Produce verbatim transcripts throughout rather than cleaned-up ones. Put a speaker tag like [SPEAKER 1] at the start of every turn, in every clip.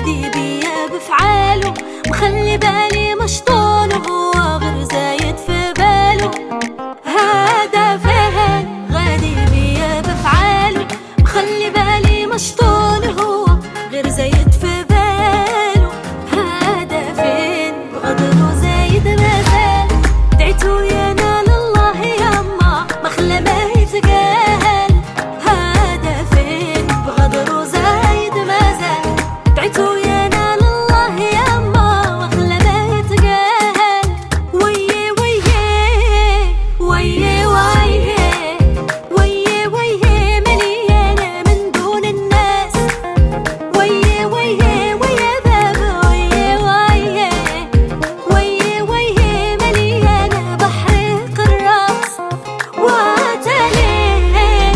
[SPEAKER 1] غادي بيا بفعاله، مخلي بالي مشطون وهو غير زايد في باله. هذا فين غادي بيا بفعاله، مخلي بالي مشطون وهو غير زايد في باله. هذا فين بغدره زايد ما زال، دعيتو ينال الله يما مخلى ما يتقال. هذا فين بغدره زايد ما زال، دعيتو ينال الله يما مخلى ما يتقال. ويه ويه ويه ويه ويه ويه مليانة من دون الناس. ويه ويه ويه بابا ويه ويه ويه ويه مليانة بحرق الراس. واتلين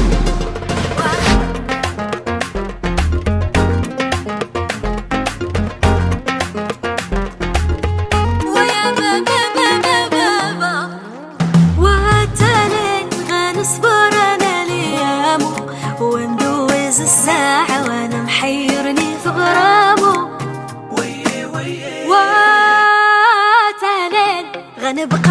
[SPEAKER 1] ويا بابا بابا بابا واتلين غنصبر انا ليامو، وندوز الساعة وانا محيرني في غرامو. واتلين غنبقى